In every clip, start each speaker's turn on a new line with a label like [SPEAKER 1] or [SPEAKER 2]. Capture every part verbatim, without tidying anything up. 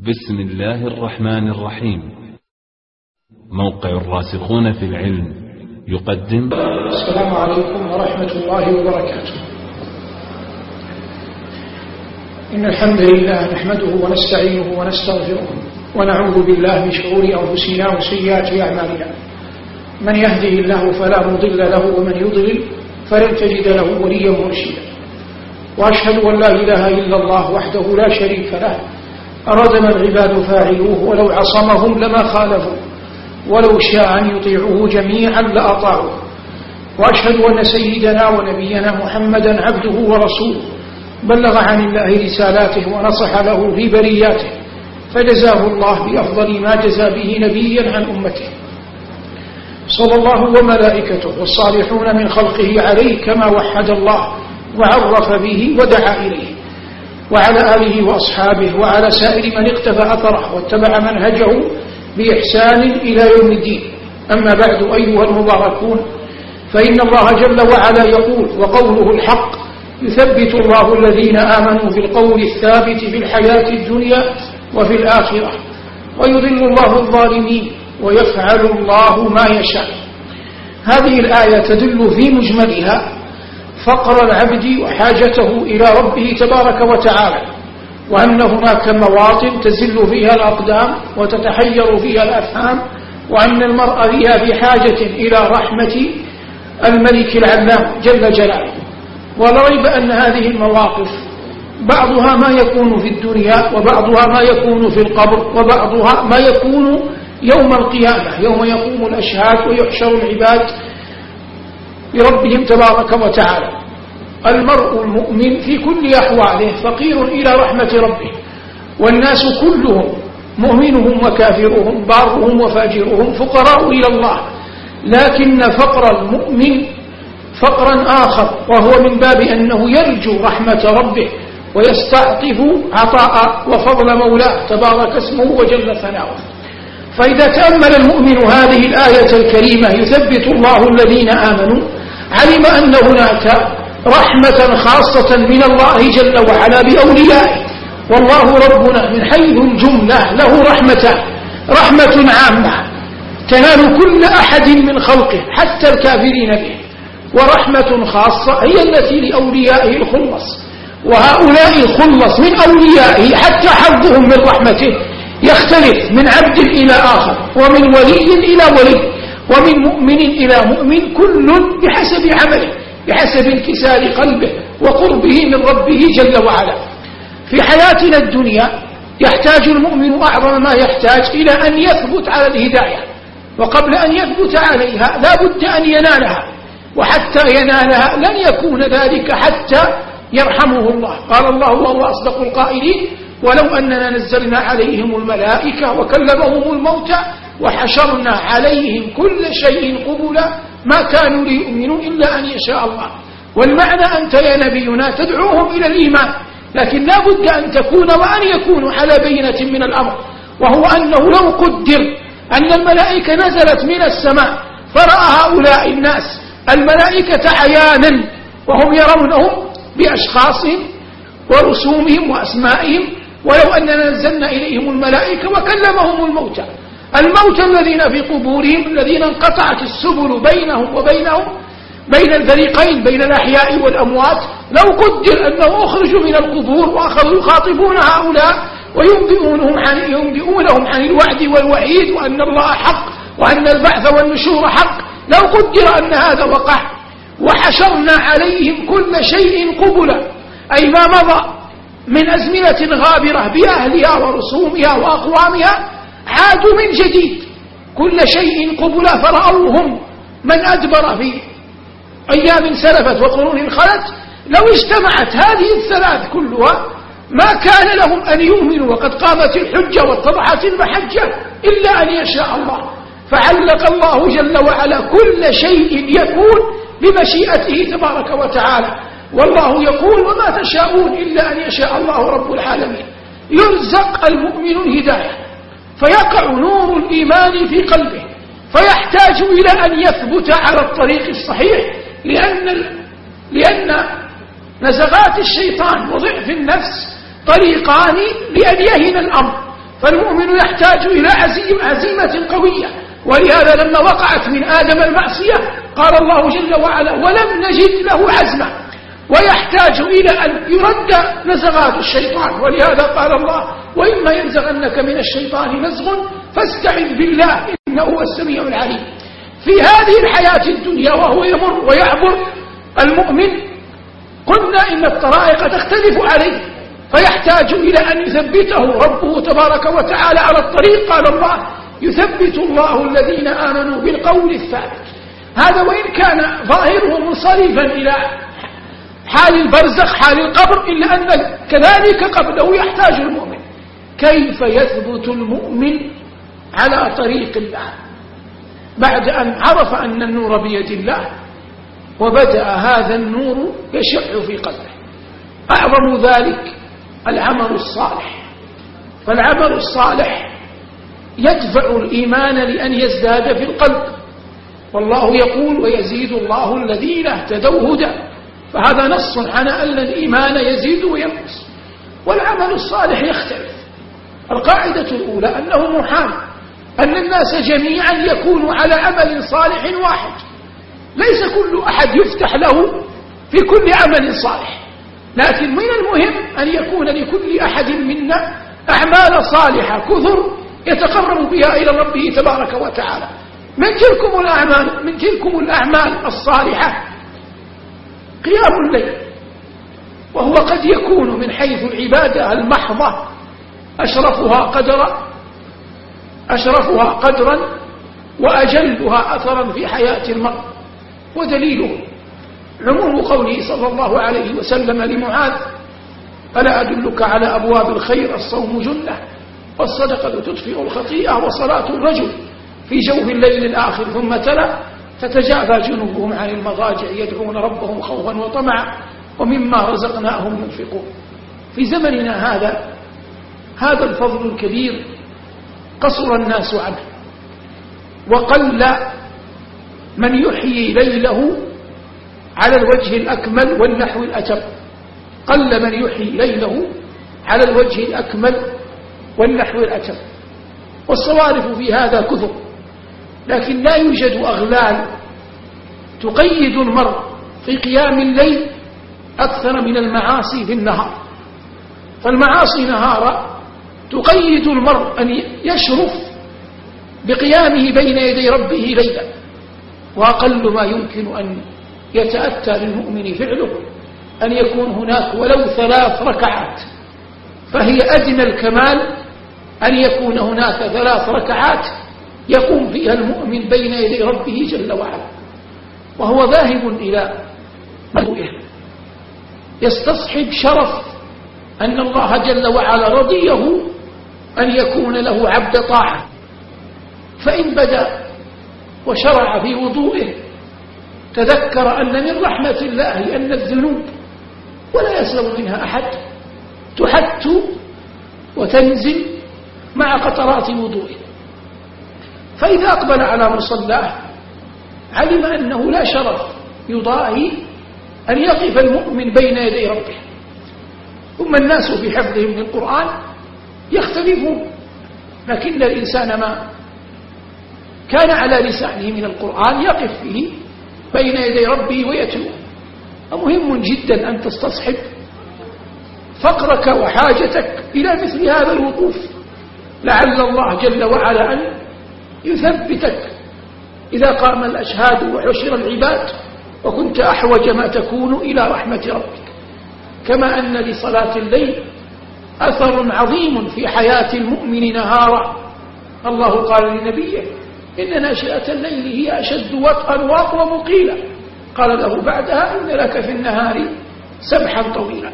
[SPEAKER 1] بسم الله الرحمن الرحيم. موقع الراسخون في العلم يقدم.
[SPEAKER 2] السلام عليكم ورحمة الله وبركاته. إن الحمد لله نحمده ونستعينه ونستغفره ونعوذ بالله من شرور أنفسنا وسيئات أعمالنا. من يهده الله فلا مضل له ومن يضلل فلن تجد له وليا مرشدا. وأشهد أن لا إله إلا الله وحده لا شريك له أراد ما العباد فاعلوه ولو عصمهم لما خالفوا ولو شاء أن يطيعوه جميعا لأطاعوه. وأشهد أن سيدنا ونبينا محمدا عبده ورسوله بلغ عن الله رسالاته ونصح له في برياته فجزاه الله بأفضل ما جزى به نبيا عن أمته صلى الله وملائكته والصالحون من خلقه عليه كما وحد الله وعرف به ودعا إليه، وعلى آله وأصحابه وعلى سائر من اقتفى أثره واتبع منهجه بإحسان إلى يوم الدين. أما بعد أيها المباركون، فإن الله جل وعلا يقول وقوله الحق: يثبت الله الذين آمنوا بالقول الثابت في الحياة الدنيا وفي الآخرة ويضل الله الظالمين ويفعل الله ما يشاء. هذه الآية تدل في مجملها فقر العبد وحاجته إلى ربه تبارك وتعالى، وأن هناك مواطن تزل فيها الأقدام وتتحير فيها الأفهام، وأن المرء فيها بحاجة إلى رحمة الملك العلام جل جلاله. ولا ريب أن هذه المواقف بعضها ما يكون في الدنيا وبعضها ما يكون في القبر وبعضها ما يكون يوم القيامة يوم يقوم الأشهاد ويحشر العباد لربهم تبارك وتعالى. المرء المؤمن في كل أحواله فقير إلى رحمة ربه، والناس كلهم مؤمنهم وكافرهم بارهم وفاجرهم فقراء إلى الله، لكن فقر المؤمن فقرا آخر، وهو من باب أنه يرجو رحمة ربه ويستعطف عطاء وفضل مولاه تبارك اسمه وجل ثناؤه. فإذا تأمل المؤمن هذه الآية الكريمة يثبت الله الذين آمنوا، علم أن هناك رحمة خاصة من الله جل وعلا بأوليائه. والله ربنا من حيث الجملة له رحمتان: رحمة عامة تنال كل أحد من خلقه حتى الكافرين به، ورحمة خاصة هي التي لأوليائه الخلص. وهؤلاء الخلص من أوليائه حتى حظهم من رحمته يختلف من عبد إلى آخر، ومن ولي إلى ولي، ومن مؤمن إلى مؤمن، كل بحسب عمله بحسب انكسار قلبه وقربه من ربه جل وعلا. في حياتنا الدنيا يحتاج المؤمن أعظم ما يحتاج إلى أن يثبت على الهداية، وقبل أن يثبت عليها لا بد أن ينالها، وحتى ينالها لن يكون ذلك حتى يرحمه الله. قال الله وهو أصدق القائلين: ولو أننا نزلنا عليهم الملائكة وكلمهم الموتى وحشرنا عليهم كل شيء قبلا ما كانوا ليؤمنوا إلا أن يشاء الله. والمعنى أنت يا نبينا تدعوهم إلى الإيمان، لكن لا بد أن تكون وأن يكونوا على بينة من الأمر، وهو أنه لو قدر أن الملائكة نزلت من السماء فرأى هؤلاء الناس الملائكة عيانا وهم يرونهم بأشخاصهم ورسومهم وأسمائهم، ولو أننا نزلنا إليهم الملائكة وكلمهم الموتى الموتى الذين في قبورهم الذين انقطعت السبل بينهم وبينهم بين الفريقين بين الأحياء والأموات، لو قدر أنه أخرجوا من القبور وأخذوا يخاطبون هؤلاء وينبئونهم عن, ينبئونهم عن الوعد والوعيد وأن الله حق وأن البعث والنشور حق، لو قدر أن هذا وقع وحشرنا عليهم كل شيء قبلا، أي ما مضى من أزمنة غابرة بأهلها ورسومها وأقوامها عادوا من جديد كل شيء قبلا، فرأوهم من أدبر في أيام سلفت وقرون خلت. لو اجتمعت هذه الثلاث كلها ما كان لهم أن يؤمنوا وقد قامت الحجة واتضحت المحجة إلا أن يشاء الله. فعلق الله جل وعلا كل شيء يكون بمشيئته تبارك وتعالى. والله يقول: وما تشاءون إلا أن يشاء الله رب العالمين. يرزق المؤمن الهداية فيقع نور الإيمان في قلبه، فيحتاج إلى أن يثبت على الطريق الصحيح، لأن, لأن نزغات الشيطان وضعف النفس طريقان لأن يهن الأمر. فالمؤمن يحتاج إلى عزيم عزيمة قوية. ولهذا لما وقعت من آدم المعصية قال الله جل وعلا ولم نجد له عزما، ويحتاج إلى أن يرد نزغات الشيطان. ولهذا قال الله وإما ينزغنك من الشيطان نزغ فاستعذ بالله إنه هو السميع العليم. في هذه الحياة الدنيا وهو يمر ويعبر المؤمن قلنا إن الطرائق تختلف عليه، فيحتاج إلى أن يثبته ربه تبارك وتعالى على الطريق. قال الله يثبت الله الذين آمنوا بالقول الثابت. هذا وإن كان ظاهره منصرفا إلى حال البرزخ حال القبر، إلا أن كذلك قبله يحتاج المؤمن. كيف يثبت المؤمن على طريق الله بعد أن عرف أن النور بيد الله وبدأ هذا النور يشع في قلبه؟ أعظم ذلك العمل الصالح. فالعمل الصالح يدفع الإيمان لأن يزداد في القلب، والله يقول ويزيد الله الذين اهتدوا هدى، فهذا نص على أن الإيمان يزيد وينقص. والعمل الصالح يختلف. القاعدة الأولى أنه محال أن الناس جميعا يكونوا على عمل صالح واحد، ليس كل أحد يفتح له في كل عمل صالح، لكن من المهم أن يكون لكل أحد منا أعمال صالحة كثر يتقرب بها إلى ربه تبارك وتعالى. من تلكم الأعمال من تلكم الأعمال الصالحة قيام الليل، وهو قد يكون من حيث العبادة المحضة أشرفها قدرا أشرفها قدرا وأجلها أثرا في حياة المرء. ودليله عموم قوله صلى الله عليه وسلم لمعاذ ألا أدلك على أبواب الخير؟ الصوم جنة، والصدقة تطفئ الخطيئة، وصلاة الرجل في جوف الليل الآخر. ثم تلا تتجافى جنوبهم عن المضاجع يدعون ربهم خوفا وطمعا ومما رزقناهم ينفقون. في زمننا هذا هذا الفضل الكبير قصر الناس عنه، وقل من يحيي ليله على الوجه الأكمل والنحو الأتم. قل من يحيي ليله على الوجه الأكمل والنحو الأتم. والصوارف في هذا كثر، لكن لا يوجد أغلال تقيد المرء في قيام الليل أكثر من المعاصي في النهار. فالمعاصي نهارا تقيد المرء أن يشرف بقيامه بين يدي ربه ليلا. وأقل ما يمكن أن يتأتى للمؤمن فعله أن يكون هناك ولو ثلاث ركعات، فهي أدنى الكمال أن يكون هناك ثلاث ركعات يقوم فيها المؤمن بين يدي ربه جل وعلا، وهو ذاهب إلى مدوئه يستصحب شرف أن الله جل وعلا رضيه أن يكون له عبد طاعة. فإن بدأ وشرع في وضوئه تذكر أن من رحمة الله أن الذنوب ولا يسلم منها أحد تحت وتنزل مع قطرات وضوئه. فإذا أقبل على مصلاه علم أنه لا شرف يضاهي أن يقف المؤمن بين يدي ربه. ثم الناس في حفظهم للقرآن يختلفون، لكن الإنسان ما كان على لسانه من القرآن يقف فيه بين يدي ربه ويتلوه. ومهم جدا أن تستصحب فقرك وحاجتك إلى مثل هذا الوقوف، لعل الله جل وعلا أن يثبتك إذا قام الأشهاد وحشر العباد وكنت أحوج ما تكون إلى رحمة ربك. كما أن لصلاة الليل أثر عظيم في حياة المؤمن نهارا. الله قال لنبيه إن ناشئة الليل هي أشد وطئا وأقوم قيلا، قال له بعدها إن لك في النهار سبحا طويلا.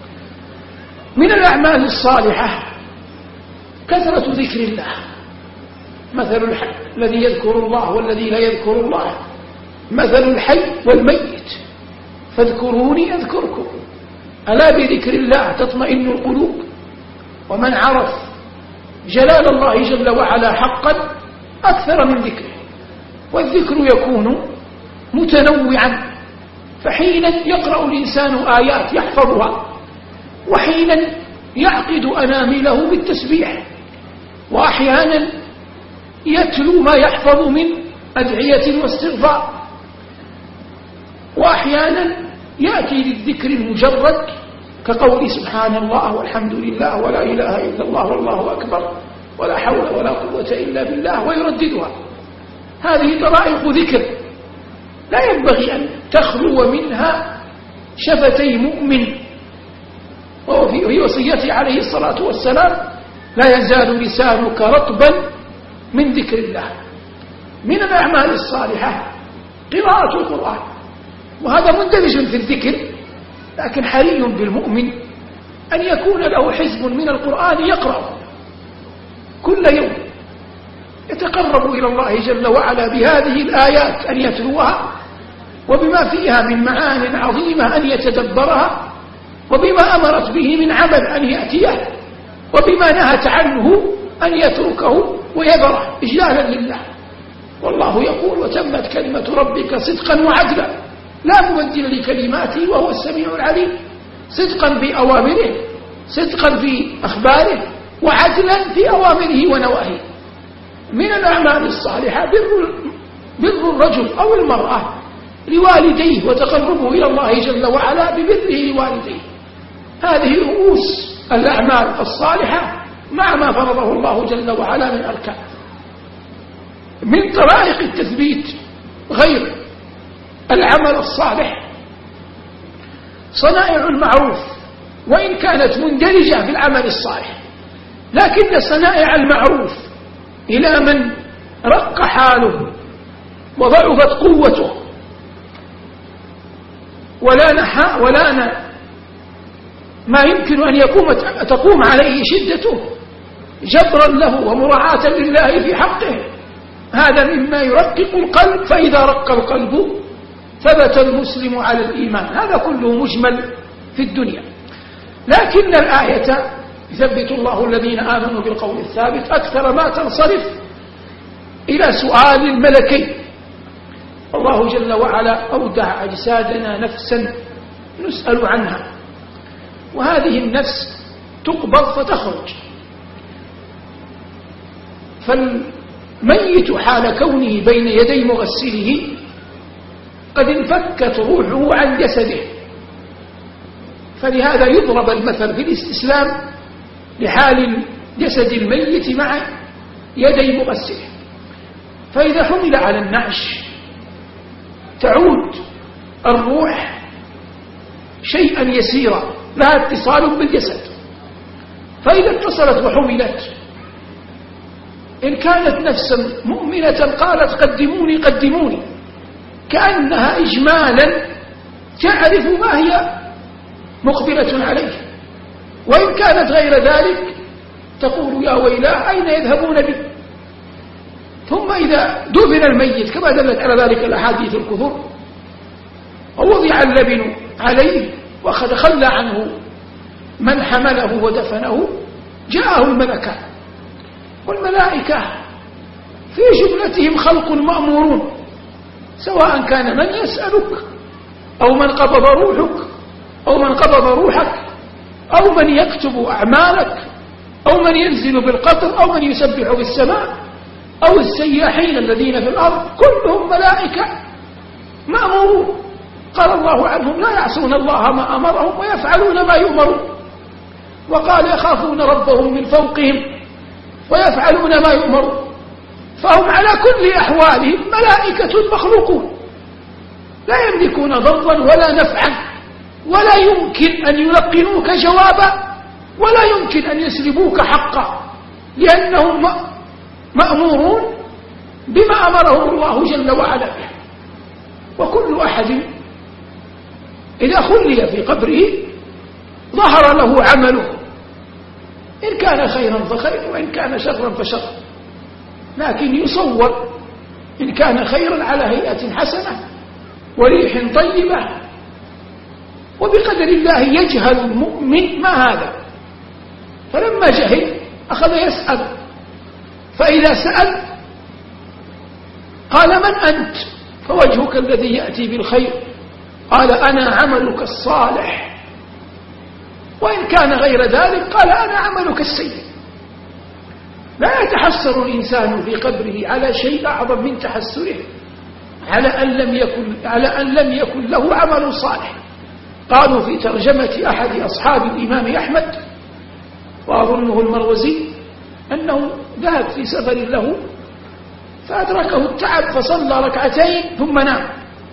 [SPEAKER 2] من الأعمال الصالحة كثرة ذكر الله. مثل الحي الذي يذكر الله والذي لا يذكر الله مثل الحي والميت فاذكروني أذكركم ألا بذكر الله تطمئن القلوب. ومن عرف جلال الله جل وعلا حقا أكثر من ذكره. والذكر يكون متنوعا، فحينا يقرأ الإنسان آيات يحفظها، وحينا يعقد أنامله بالتسبيح، وأحيانا يتلو ما يحفظ من أدعية واستغفار، وأحيانا يأتي للذكر المجرد كقول سبحان الله والحمد لله ولا إله إلا الله والله أكبر ولا حول ولا قوة إلا بالله ويرددها. هذه طرائق ذكر لا ينبغي أن تخلو منها شفتي مؤمن. وفي وصيته عليه الصلاة والسلام لا يزال لسانك رطبا من ذكر الله. من الأعمال الصالحة قراءة القرآن، وهذا مندرج في الذكر، لكن حري بالمؤمن أن يكون له حزب من القرآن يقرأ كل يوم، يتقرب إلى الله جل وعلا بهذه الآيات أن يتلوها، وبما فيها من معان عظيمة أن يتدبرها، وبما أمرت به من عمل أن يأتيه، وبما نهت عنه أن يتركه ويبره إجلالا لله. والله يقول وتمت كلمة ربك صدقا وعدلا لا مبدل لكلماته وهو السميع العليم. صدقا في أوامره، صدقا في أخباره، وعدلا في أوامره ونواهيه. من الأعمال الصالحة بر, بر الرجل أو المرأة لوالديه وتقربه إلى الله جل وعلا ببره لوالديه. هذه رؤوس الأعمال الصالحة مع ما فرضه الله جل وعلا من أركان. من طرائق التثبيت غير العمل الصالح صنائع المعروف، وإن كانت مندرجة في العمل الصالح، لكن صنائع المعروف إلى من رق حاله وضعفت قوته ولا نحا ولا ن ما يمكن أن يقوم تقوم عليه شدته جبرا له ومراعاة لله في حقه، هذا مما يرقق القلب، فإذا رق القلب ثبت المسلم على الإيمان. هذا كله مجمل في الدنيا، لكن الآية يثبت الله الذين آمنوا بالقول الثابت أكثر ما تنصرف إلى سؤال الملكين. الله جل وعلا أودع أجسادنا نفسا نسأل عنها، وهذه النفس تقبض فتخرج. فالميت حال كونه بين يدي مغسله قد انفكت روحه عن جسده، فلهذا يضرب المثل في الاستسلام لحال جسد الميت مع يدي مغسله. فإذا حمل على النعش تعود الروح شيئا يسيرا لها اتصال بالجسد، فإذا اتصلت وحملت إن كانت نفسا مؤمنة قالت قدموني قدموني، كأنها إجمالا تعرف ما هي مقبلة عليه. وإن كانت غير ذلك تقول يا ويلاه أين يذهبون بي. ثم إذا دفن الميت كما دلت على ذلك الأحاديث الكثر ووضع اللبن عليه وأخذ خلى عنه من حمله ودفنه، جاءه الملكان، والملائكة في جملتهم خلق مأمورون، سواء كان من يسألك أو من قبض روحك أو من قبض روحك أو من يكتب أعمالك أو من ينزل بالقطر أو من يسبح بالسماء أو السياحين الذين في الأرض، كلهم ملائكة مأمورون. قال الله عنهم لا يعصون الله ما أمرهم ويفعلون ما يؤمرون، وقال يخافون ربهم من فوقهم ويفعلون ما يؤمرون. فهم على كل أحوالهم ملائكة مخلوقون لا يملكون ضرا ولا نفعا، ولا يمكن أن يلقنوك جوابا ولا يمكن أن يسلبوك حقا، لأنهم مأمورون بما أمره الله جل وعلا به. وكل أحد إذا خلي في قبره ظهر له عمله، إن كان خيرا فخير وإن كان شرا فشر، لكن يصور إن كان خيرا على هيئة حسنة وريح طيبة، وبقدر الله يجهل المؤمن ما هذا. فلما جهل أخذ يسأل، فإذا سأل قال من أنت؟ فوجهك الذي يأتي بالخير. قال أنا عملك الصالح. وإن كان غير ذلك قال أنا عملك السيء. لا يتحسر الإنسان في قبره على شيء أعظم من تحسره على أن لم يكن, على أن لم يكن له عمل صالح. قالوا في ترجمة أحد أصحاب الإمام أحمد وأظنه المروزي أنه ذهب في سفر له فأدركه التعب فصلى ركعتين ثم نام،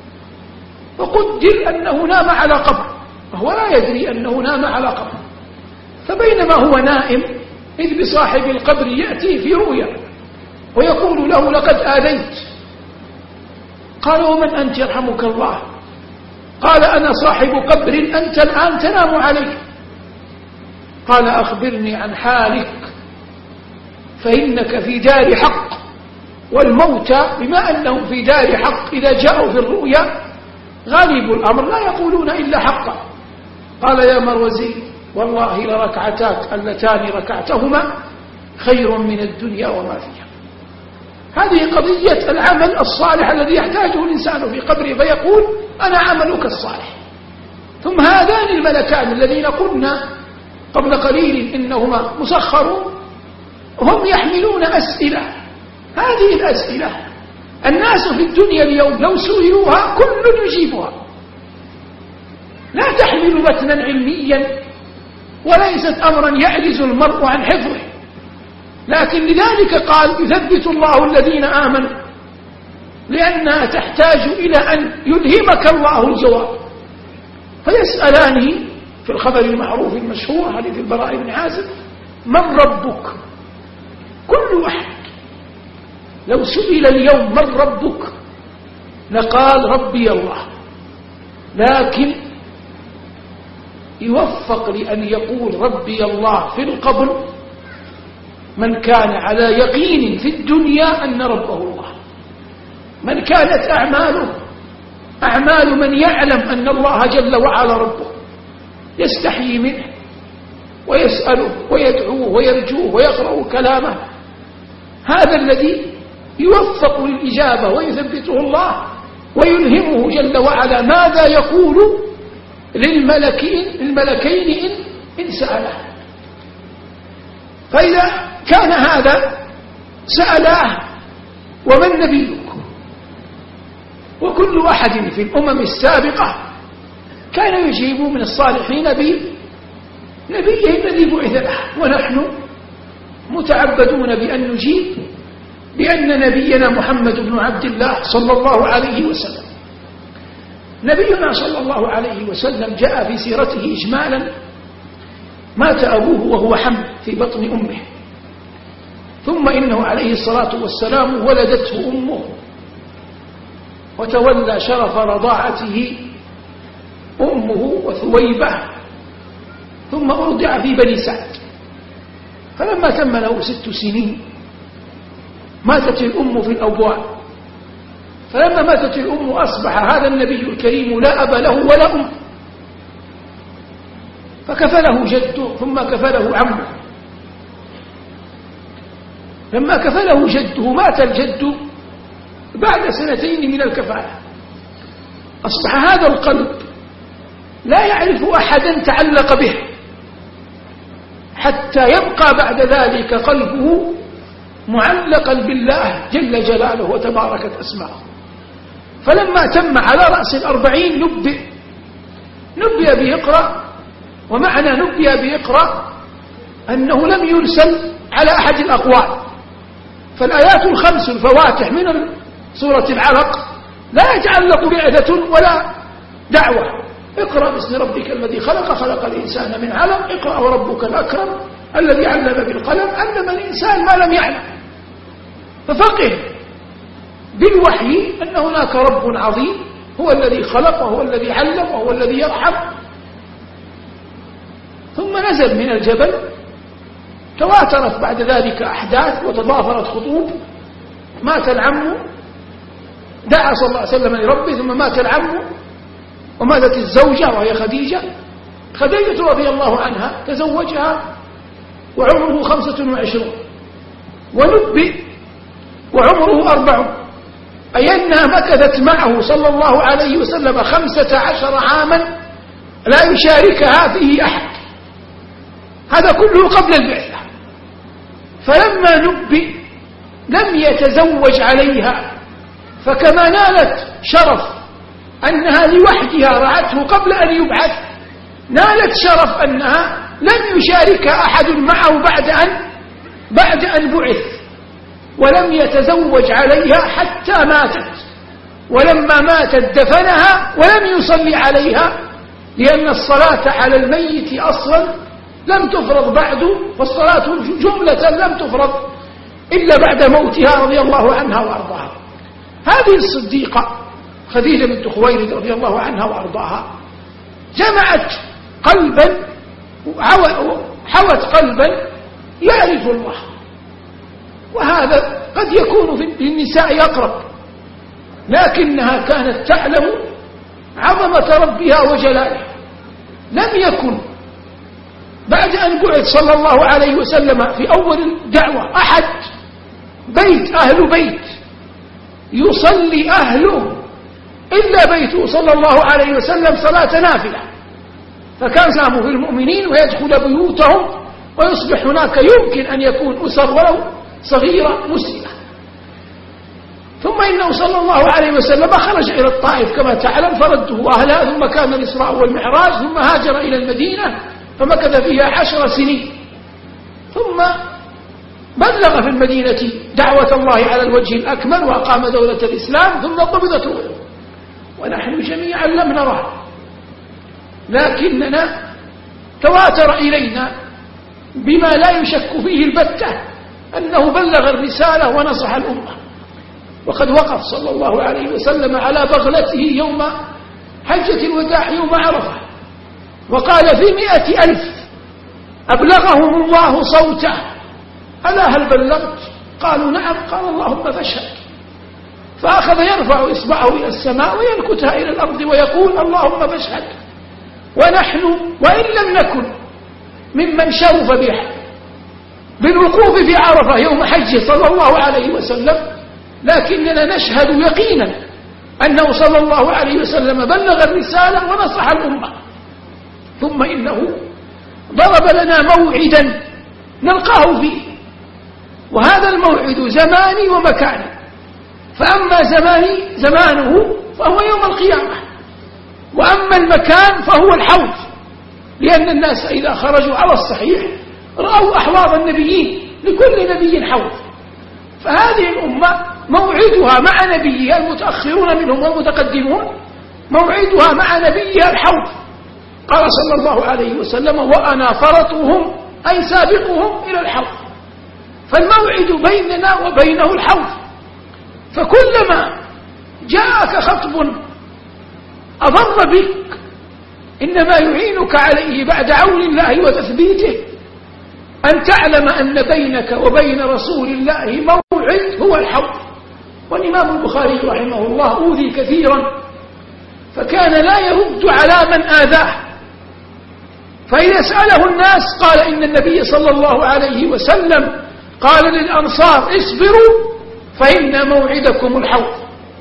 [SPEAKER 2] وقدر أنه نام على قبر وهو لا يدري أنه نام على قبر، فبينما هو نائم إذ بصاحب القبر يأتي في رؤيا ويقول له لقد آذيت. قال ومن أنت يرحمك الله؟ قال أنا صاحب قبر أنت الآن تنام عليه. قال أخبرني عن حالك فإنك في دار حق، والموتى بما أنهم في دار حق إذا جاءوا في الرؤيا غالب الأمر لا يقولون إلا حقا. قال يا مروزي والله لركعتاك اللتان ركعتهما خير من الدنيا وما فيها. هذه قضية العمل الصالح الذي يحتاجه الإنسان في قبره فيقول أنا عملك الصالح. ثم هذان الملكان الذين قلنا قبل قليل إنهما مسخرون هم يحملون أسئلة. هذه الأسئلة الناس في الدنيا اليوم لو سئلوها كل يجيبها، لا تحمل متنا علميا وليست أمرا يعجز المرء عن حفظه، لكن لذلك قال يثبت الله الذين آمنوا، لأنها تحتاج إلى أن يلهمك الله الجواب. فيسألانه في الخبر المعروف المشهور حديث البراء بن عازب من ربك؟ كل واحد لو سئل اليوم من ربك لقال ربي الله، لكن يوفق لأن يقول ربي الله في القبر من كان على يقين في الدنيا أن ربه الله، من كانت أعماله أعمال من يعلم أن الله جل وعلا ربه يستحيي منه ويسأله ويدعوه ويرجوه ويقرأ كلامه، هذا الذي يوفق للإجابة ويثبته الله ويلهمه جل وعلا ماذا يقول للملكين الملكين إن, إن سأله. فإذا كان هذا سألاه ومن نبيك؟ وكل أحد في الأمم السابقة كان يجيب من الصالحين بنبيه الذي بعث له، ونحن متعبدون بأن نجيب بأن نبينا محمد بن عبد الله صلى الله عليه وسلم. نبينا صلى الله عليه وسلم جاء في سيرته إجمالا مات أبوه وهو حمل في بطن أمه، ثم إنه عليه الصلاة والسلام ولدته أمه وتولى شرف رضاعته أمه وثويبة، ثم أرضع في بني سعد. فلما تم له ست سنين ماتت الأم في الأبواب، فلما ماتت الأم أصبح هذا النبي الكريم لا أب له ولا أم، فكفله جده ثم كفله عمه. لما كفله جده مات الجد بعد سنتين من الكفالة، أصبح هذا القلب لا يعرف أحدا تعلق به حتى يبقى بعد ذلك قلبه معلقا بالله جل جلاله وتباركت أسماؤه. فلما تم على رأس الأربعين نبئ نبئ بإقرأ، ومعنى نبئ بإقرأ أنه لم يرسل على أحد الأقوال، فالآيات الخمس الفواتح من سورة العلق لا يتعلق بعثة ولا دعوة. اقرأ باسم ربك الذي خلق خلق الإنسان من علق، اقرأ وربك الأكرم الذي علم بالقلم علم الإنسان ما لم يعلم. ففقه بالوحي أن هناك رب عظيم هو الذي خلق وهو الذي علم وهو الذي يرحم. ثم نزل من الجبل، تواترت بعد ذلك أحداث وتضافرت خطوب. مات العم، دعا صلى الله عليه وسلم لربه، ثم مات العم وماتت الزوجة وهي خديجة. خديجة رضي الله عنها تزوجها وعمره خمسة وعشرون، ونبئ وعمره أربع، أي أنها مكثت معه صلى الله عليه وسلم خمسة عشر عاما لا يشاركها فيه أحد. هذا كله قبل البعثة. فلما نبئ لم يتزوج عليها، فكما نالت شرف أنها لوحدها رعته قبل أن يبعث، نالت شرف أنها لم يشارك أحد معه بعد أن بعد أن بعث، ولم يتزوج عليها حتى ماتت، ولما ماتت دفنها ولم يصلي عليها، لأن الصلاة على الميت أصلا لم تفرض بعد، والصلاة جملة لم تفرض إلا بعد موتها رضي الله عنها وأرضاها. هذه الصديقة خديجة بنت خويلد رضي الله عنها وأرضاها جمعت قلبا، حوت قلبا يعرف الله، وهذا قد يكون في النساء أقرب، لكنها كانت تعلم عظمة ربها وجلاله. لم يكن بعد أن بعث صلى الله عليه وسلم في أول الدعوة أحد بيت أهل بيت يصلي أهله إلا بيته صلى الله عليه وسلم صلاة نافلة، فكان سامه في المؤمنين ويدخل بيوتهم ويصبح هناك يمكن أن يكون أسر ولو صغيرة مسلمة. ثم إنه صلى الله عليه وسلم خرج إلى الطائف كما تعلم فرده أهلها، ثم كان الإسراء والمعراج، ثم هاجر إلى المدينة فمكث فيها عشر سنين، ثم بلغ في المدينة دعوة الله على الوجه الأكمل وأقام دولة الإسلام، ثم قبضت روحه ونحن جميعا لم نراه، لكننا تواتر إلينا بما لا يشك فيه البتة أنه بلغ الرسالة ونصح الأمة. وقد وقف صلى الله عليه وسلم على بغلته يوم حجة الوداع يوم عرفة وقال في مئة ألف أبلغهم الله صوته ألا هل بلغت؟ قالوا نعم، قال اللهم فاشهد. فأخذ يرفع إصبعه إلى السماء وينكتها إلى الأرض ويقول اللهم فاشهد. ونحن وإن لم نكن ممن شرف به بالوقوف في عرفة يوم حجه صلى الله عليه وسلم، لكننا نشهد يقينا أنه صلى الله عليه وسلم بلغ الرسالة ونصح الأمة. ثم إنه ضرب لنا موعدا نلقاه فيه، وهذا الموعد زماني ومكاني. فأما زماني زمانه فهو يوم القيامة، وأما المكان فهو الحوض، لأن الناس إذا خرجوا على الصحيح رأوا أحواض النبيين، لكل نبي حوض. فهذه الأمة موعدها مع نبيها، المتأخرون منهم والمتقدمون موعدها مع نبيها الحوض. قال صلى الله عليه وسلم وأنا فرطهم أي سابقهم إلى الحوض، فالموعد بيننا وبينه الحوض. فكلما جاءك خطب أضر بك إنما يعينك عليه بعد عون الله وتثبيته أن تعلم أن بينك وبين رسول الله موعد هو الحوض. والإمام البخاري رحمه الله أوذي كثيرا، فكان لا يرد على من آذاه، فإذا سأله الناس قال إن النبي صلى الله عليه وسلم قال للأنصار اصبروا فإن موعدكم الحوض.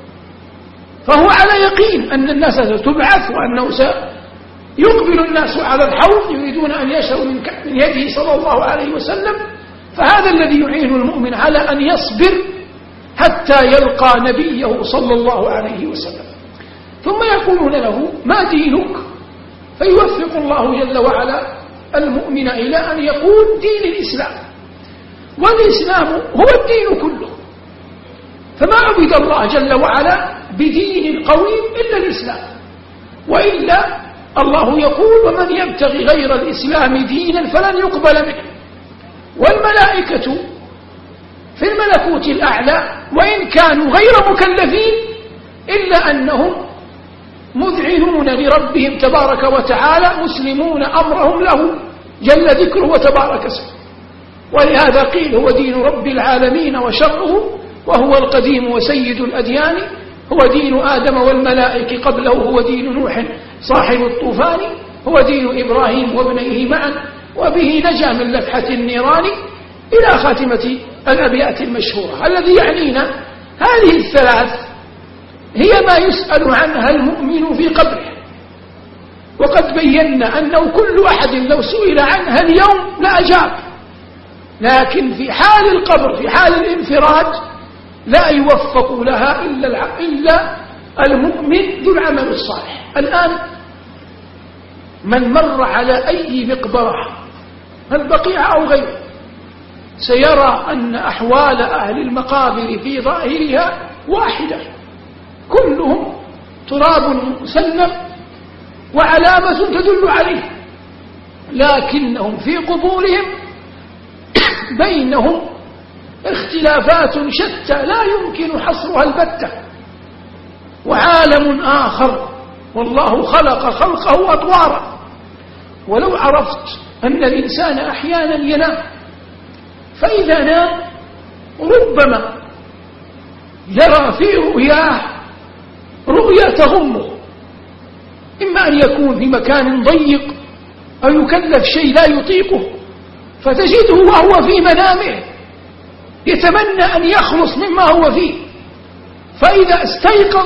[SPEAKER 2] فهو على يقين أن الناس ستبعث وأنه سيقبل الناس على الحوض يريدون أن يشربوا من يده صلى الله عليه وسلم. فهذا الذي يعين المؤمن على أن يصبر حتى يلقى نبيه صلى الله عليه وسلم. ثم يقولون له ما دينك؟ فيوفق الله جل وعلا المؤمن إلى أن يقول دين الإسلام، والإسلام هو الدين كله، فما عبد الله جل وعلا بدين قويم إلا الإسلام، وإلا الله يقول ومن يبتغي غير الإسلام دينا فلن يقبل منه. والملائكة في الملكوت الأعلى وإن كانوا غير مكلفين إلا أنهم مذعنون لربهم تبارك وتعالى مسلمون أمرهم له جل ذكره وتبارك اسمه. ولهذا قيل هو دين رب العالمين وشرعه، وهو القديم وسيد الأديان، هو دين آدم والملائكة قبله، هو دين نوح صاحب الطوفان، هو دين إبراهيم وابنيه معا، وبه نجا من لفحة النيران، إلى خاتمة الأبيات المشهورة. الذي يعنينا هذه الثلاث هي ما يسأل عنها المؤمن في قبره، وقد بينا أنه كل أحد لو سئل عنها اليوم لأجاب، لكن في حال القبر، في حال الانفراد، لا يوفق لها إلا إلا المؤمن ذو العمل الصالح. الآن من مر على أي مقبرة، البقيع أو غيره، سيرى أن أحوال أهل المقابر في ظاهرها واحدة، كلهم تراب مسلم وعلامة تدل عليه، لكنهم في قبورهم بينهم اختلافات شتى لا يمكن حصرها البتة. وعالم آخر، والله خلق خلقه أطوارا. ولو عرفت أن الإنسان أحيانا ينام، فإذا نام ربما يرى في رؤياه رؤيا تغمه، إما أن يكون في مكان ضيق أو يكلف شيء لا يطيقه، فتجده وهو في منامه يتمنى أن يخلص مما هو فيه، فإذا استيقظ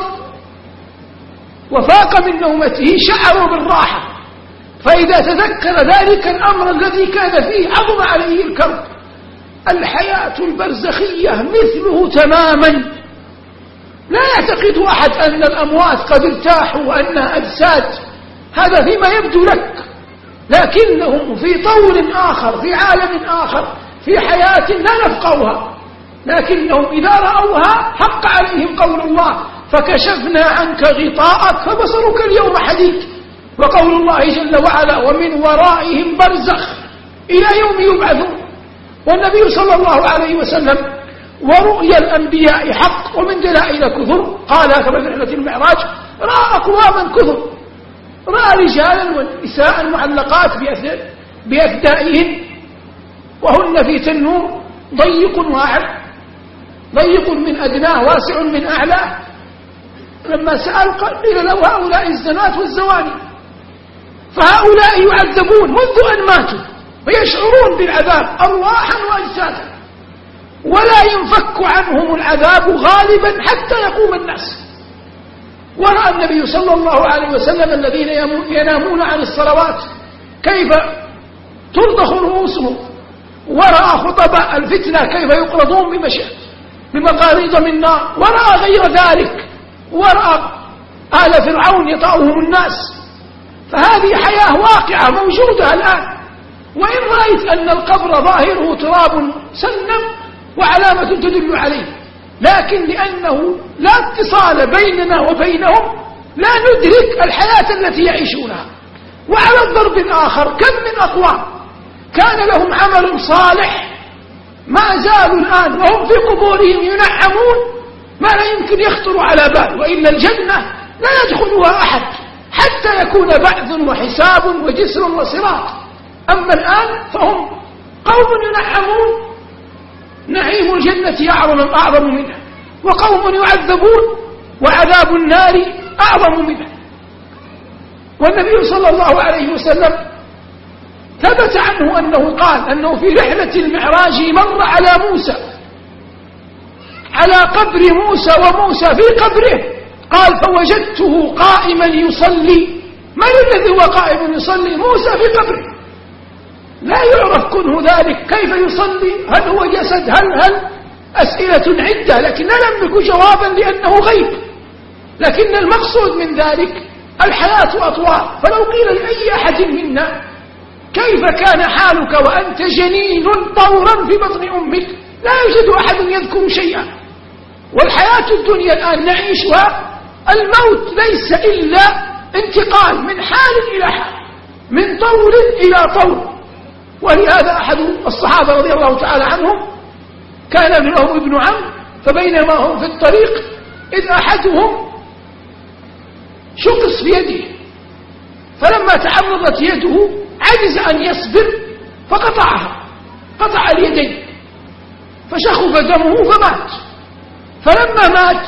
[SPEAKER 2] وفاق من نومته شعر بالراحة، فإذا تذكر ذلك الأمر الذي كان فيه عظم عليه الكرب. الحياة البرزخية مثله تماما. لا يعتقد أحد أن الأموات قد ارتاحوا وأنها أجساد، هذا فيما يبدو لك، لكنهم في طور آخر، في عالم آخر، في حياة لا نفقهها، لكنهم إذا رأوها حق عليهم قول الله: فكشفنا عنك غطاءك فبصرك اليوم حديد. وقول الله جل وعلا: ومن ورائهم برزخ إلى يوم يبعثون. والنبي صلى الله عليه وسلم: ورؤيا الأنبياء حق ومن دلائل كثر. قال كما في رحلة المعراج: رأى أقواما كثر، رأى رجالا ونساء معلقات بأثدائهن وهن في تنور ضيق واعر، ضيق من أدناه واسع من أعلاه. لما سأل قيل له: هؤلاء الزنات والزواني. فهؤلاء يعذبون منذ أن ماتوا ويشعرون بالعذاب أرواحا وأجسادا، ولا ينفك عنهم العذاب غالبا حتى يقوم الناس. ورأى النبي صلى الله عليه وسلم الذين ينامون عن الصلوات كيف ترضخ رؤوسهم، ورأى خطباء الفتنة كيف يقرضون بمقاريض من نار، ورأى غير ذلك، ورأى آل فرعون يطأهم الناس. فهذه حياة واقعة موجودة الآن. وإن رأيت أن القبر ظاهره تراب سنم وعلامة تدل عليه، لكن لأنه لا اتصال بيننا وبينهم لا ندرك الحياة التي يعيشونها. وعلى الضرب الآخر، كم من أقوام كان لهم عمل صالح ما زالوا الآن وهم في قبورهم ينعمون ما لا يمكن يخطر على بال، وإلا الجنة لا يدخلها أحد حتى يكون بعث وحساب وجسر وصراط. أما الآن فهم قوم ينعمون نعيم الجنة أعظم أعظم منها، وقوم يعذبون وعذاب النار أعظم منها. والنبي صلى الله عليه وسلم ثبت عنه أنه قال أنه في رحلة المعراج مر على موسى، على قبر موسى وموسى في قبره، قال: فوجدته قائما يصلي. من الذي هو قائم يصلي؟ موسى في قبره، لا يعرف كنه ذلك، كيف يصلي؟ هل هو جسد؟ هل هل أسئلة عدة، لكن لا نملك جوابا لأنه غيب. لكن المقصود من ذلك الحياة أطوار. فلو قيل لأي أحد منا: كيف كان حالك وأنت جنين طورا في بطن أمك؟ لا يوجد أحد يذكر شيئا. والحياة الدنيا الآن نعيشها، الموت ليس إلا انتقال من حال إلى حال، من طور إلى طور. ولهذا أحد الصحابة رضي الله تعالى عنهم كان لهم ابن عم، فبينما هم في الطريق إذ أحدهم شقص في يده، فلما تعرضت يده عجز أن يصبر فقطعها، قطع اليدين فشخب دمه فمات. فلما مات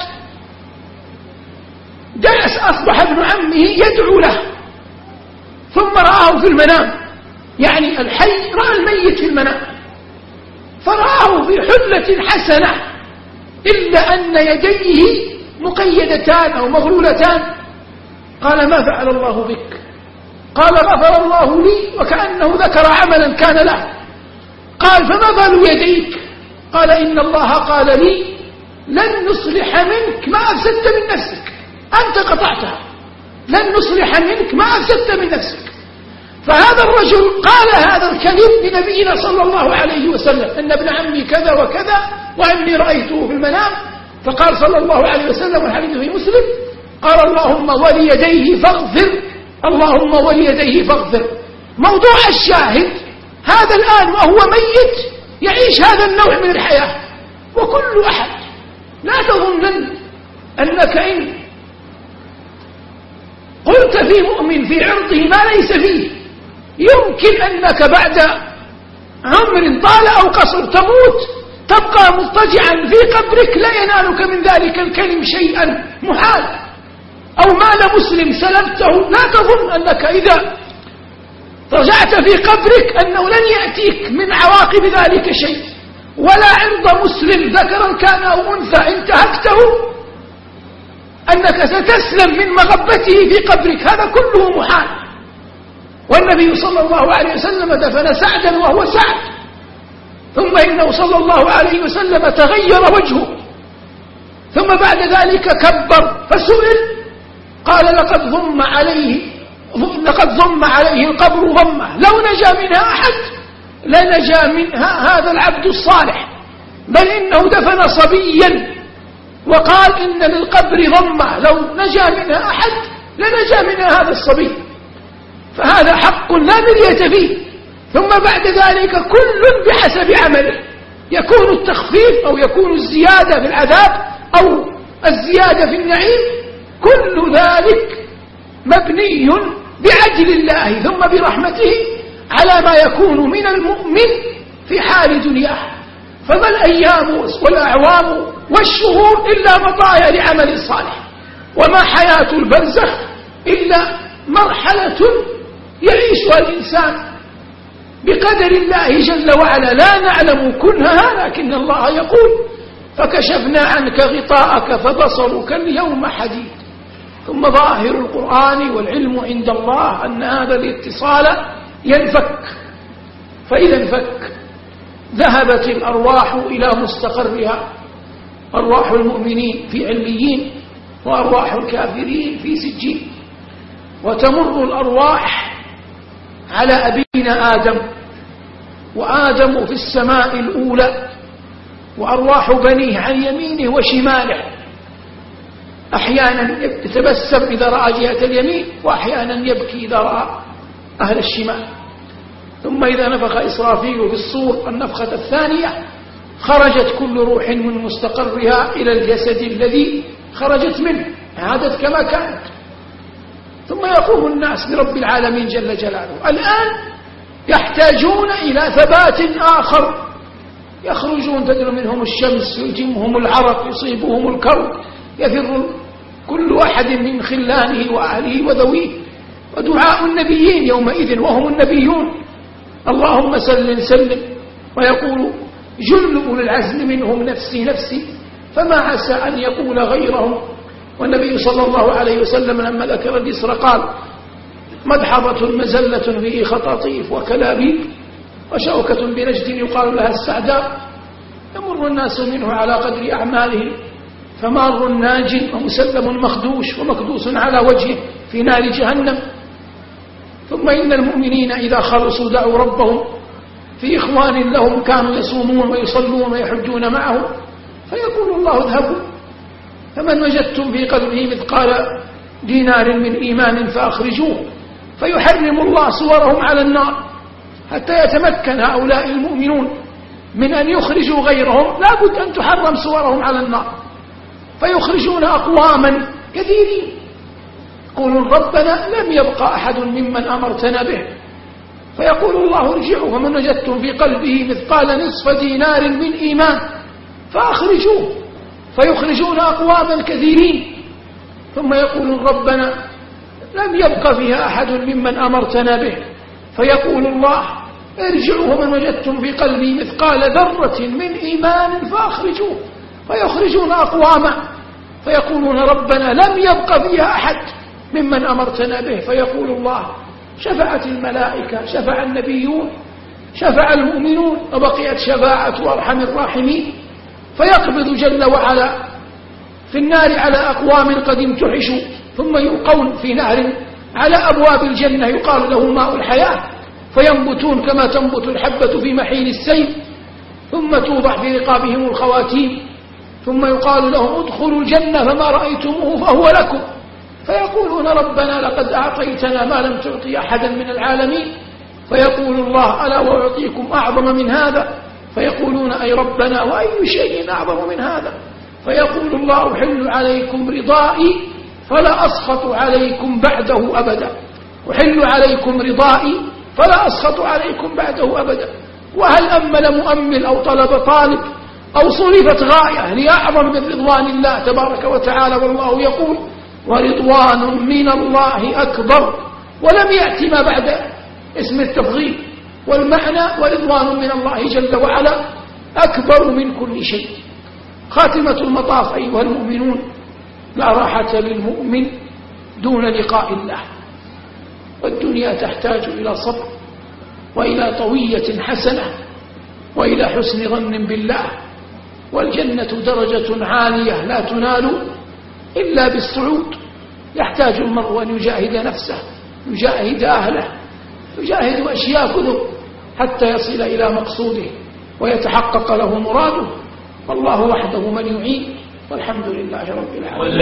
[SPEAKER 2] جلس، أصبح ابن عمه يدعو له، ثم رآه في المنام، يعني الحي رأى الميت في المنام، فرآه في حلة حسنة إلا أن يديه مقيدتان أو مغلولتان. قال: ما فعل الله بك؟ قال: غفر الله لي، وكأنه ذكر عملا كان له. قال فما بال يديك؟ قال إن الله قال لي لن نصلح منك ما أفسدت من نفسك، أنت قطعتها، لن نصلح منك ما أفسدت من نفسك. فهذا الرجل قال هذا الكلام لنبينا صلى الله عليه وسلم أن ابن عمي كذا وكذا وأني رأيته في المنام، فقال صلى الله عليه وسلم والحديث في مسلم قال اللهم وليديه فاغفر، اللهم وليديه فاغفر. موضوع الشاهد هذا الآن وهو ميت يعيش هذا النوع من الحياة. وكل أحد لا تظنن أنك إن قلت في مؤمن في عرضه ما ليس فيه يمكن أنك بعد عمر طال أو قصر تموت تبقى مضطجعا في قبرك لا ينالك من ذلك الكلم شيئا محال. أو مال مسلم سلبته لا تظن أنك إذا رجعت في قبرك أنه لن يأتيك من عواقب ذلك شيء. ولا عرض مسلم ذكرا كان أو أنثى انتهكته أنك ستسلم من مغبته في قبرك، هذا كله محال. والنبي صلى الله عليه وسلم دفن سعدا وهو سعد، ثم إنه صلى الله عليه وسلم تغير وجهه، ثم بعد ذلك كبر فسئل قال لقد ضم عليه لقد ضم عليه القبر ضمه، لو نجا منها أحد لنجا منها هذا العبد الصالح، بل إنه دفن صبيا وقال إن للقبر ضمه، لو نجا منها أحد لنجا منها هذا الصبي. فهذا حق لا مرية فيه. ثم بعد ذلك كل بحسب عمله، يكون التخفيف أو يكون الزيادة في العذاب أو الزيادة في النعيم، كل ذلك مبني بعدل الله ثم برحمته على ما يكون من المؤمن في حال دنياه. فما الأيام والأعوام والشهور إلا مطايا لعمل صالح، وما حياة البرزخ إلا مرحلة يعيشها الإنسان بقدر الله جل وعلا لا نعلم كنهها، لكن الله يقول فكشفنا عنك غطاءك فبصرك اليوم حديد. ثم ظاهر القرآن والعلم عند الله أن هذا الاتصال ينفك، فإذا انفك ذهبت الأرواح إلى مستقرها، أرواح المؤمنين في عليين وأرواح الكافرين في سجين، وتمر الأرواح على أبينا آدم، وآدم في السماء الأولى، وأرواح بنيه عن يمينه وشماله، أحيانا يتبسم إذا رأى جهة اليمين، وأحيانا يبكي إذا رأى أهل الشمال. ثم إذا نفخ إسرافيل في الصور النفخة الثانية خرجت كل روح من مستقرها إلى الجسد الذي خرجت منه، عادت كما كانت. ثم يقوم الناس برب العالمين جل جلاله. الآن يحتاجون إلى ثبات آخر، يخرجون تدر منهم الشمس، يلجمهم العرق، يصيبهم الكرب، يفر كل واحد من خلانه وأهله وذويه. ودعاء النبيين يومئذ وهم النبيون اللهم سلم سلم، ويقول جل أولي العزم منهم نفسي نفسي، فما عسى أن يقول غيرهم. والنبي صلى الله عليه وسلم لما ذكر اليسر قال مدحضة مزلة فيه خطاطيف وكلابيب وشوكة بنجد يقال لها السعداء، يمر الناس منه على قدر أعمالهم، فمار ناج ومسلم مخدوش ومكدوس على وجهه في نار جهنم. ثم إن المؤمنين إذا خلصوا دعوا ربهم في إخوان لهم كانوا يصومون ويصلون ويحجون معه، فيقول الله اذهبوا، فمن وجدتم في قلبه مثقال دينار من إيمان فأخرجوه، فيحرم الله صورهم على النار حتى يتمكن هؤلاء المؤمنون من أن يخرجوا غيرهم، لا بد أن تحرم صورهم على النار، فيخرجون أقواما كثيرين يقولون ربنا لم يبقى أحد ممن أمرتنا به، فيقول الله ارجعوا، فمن وجدتم في قلبه مثقال نصف دينار من إيمان فأخرجوه، فيخرجون أقواما كثيرين. ثم يقولون ربنا لم يبق فيها أحد ممن أمرتنا به، فيقول الله ارجعوا، ومن وجدتم في قلبه مثقال ذرة من إيمان فأخرجوه، فيخرجون أقواما، فيقولون ربنا لم يبق فيها أحد ممن أمرتنا به، فيقول الله شفعت الملائكة، شفع النبيون، شفع المؤمنون وبقيت شفاعة أرحم الراحمين، فيقبض جل وعلا في النار على أقوام قد امتحشوا، ثم يلقون في نهر على أبواب الجنة يقال له ماء الحياة، فينبتون كما تنبت الحبة في محيل السيل، ثم توضع في رقابهم الخواتيم، ثم يقال لهم ادخلوا الجنة فما رأيتموه فهو لكم، فيقولون ربنا لقد أعطيتنا ما لم تعطي أحدا من العالمين، فيقول الله ألا وأعطيكم أعظم من هذا، فيقولون أي ربنا وأي شيء أعظم من هذا، فيقول الله أحل عليكم رضائي فلا أسخط عليكم بعده أبدا، أحل عليكم رضائي فلا أسخط عليكم بعده أبدا. وهل أمل مؤمل أو طلب طالب أو صرفت غاية لأعظم من رضوان الله تبارك وتعالى؟ والله يقول ورضوان من الله أكبر، ولم يأتي ما بعد اسم التفضيل، والمعنى ورضوان من الله جل وعلا أكبر من كل شيء. خاتمة المطاف أيها المؤمنون، لا راحة للمؤمن دون لقاء الله، والدنيا تحتاج إلى صبر وإلى طوية حسنة وإلى حسن ظن بالله، والجنة درجة عالية لا تنال إلا بالصعود، يحتاج المرء أن يجاهد نفسه، يجاهد أهله، يجاهد أشياء كثر حتى يصل إلى مقصوده ويتحقق له مراده، والله وحده من يعين، والحمد لله رب العالمين.